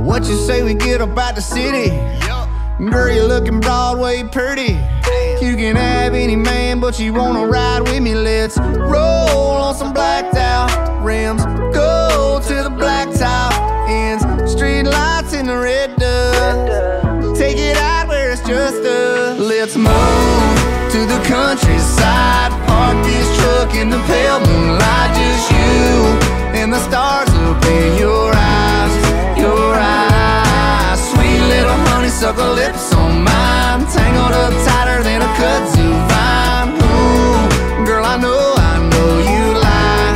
What you say we get up out the city? Girl, you looking Broadway pretty. You can have any man, but you wanna ride with me. Let's roll on some blacked out rims. Go to the blacktop ends. Street lights in the red dust. Take it out where it's just us. Let's move to the countryside. Park this truck in the pale moonlight. Just you and the stars up in your eyes. Your eyes, sweet little honeysuckle lips on mine, tangled up tighter than a kudzu vine. Ooh, girl, I know you like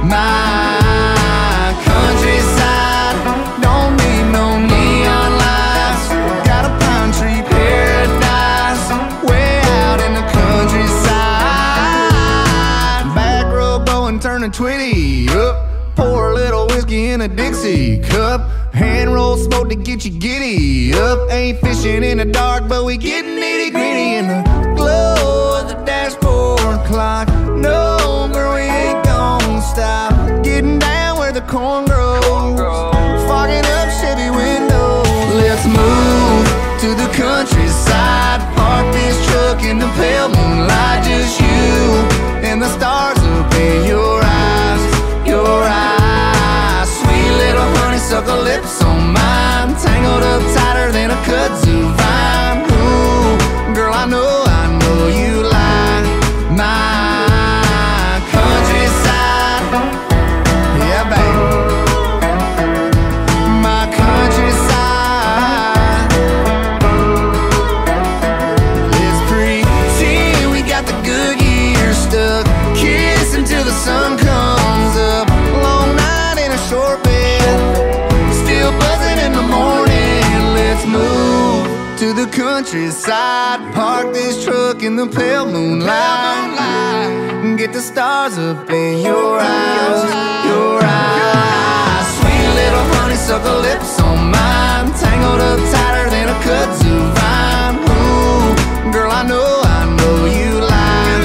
my countryside. Don't need no neon lights. Got a pine tree paradise way out in the countryside. Back road going, turning 20 up. Pour a little whiskey in a Dixie cup. Hand roll smoke to get you giddy up. Ain't fishing in the dark, but we getting nitty gritty in the glow of the dashboard clock. No, girl, we ain't gon' stop. Getting down where the corn grows. Fogging up Chevy windows. Let's move to the countryside. Park this truck in the pale moonlight. Just you and the stars up in your eyes. Your eyes, sweet little honeysuckle lips on mine, tangled up tighter than a kudzu vine. Ooh, girl, I know you like my countryside. Yeah, baby, my countryside. Let's pretend we got the good years stuck, kiss until the sun comes up. Long night in a short bed, still buzzing in the morning. Let's move to the countryside. Park this truck in the pale moonlight. Get the stars up in your eyes. Your eyes, sweet little honeysuckle lips on mine, tangled up tighter than a kudzu vine. Ooh, girl, I know you like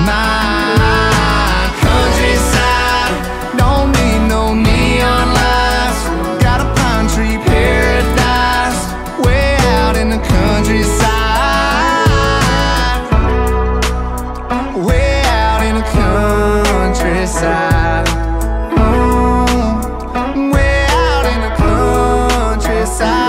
my countryside. Don't need no neon lights. Got a pine tree paradise way out in the countryside. Way out in the countryside. Way out in the countryside.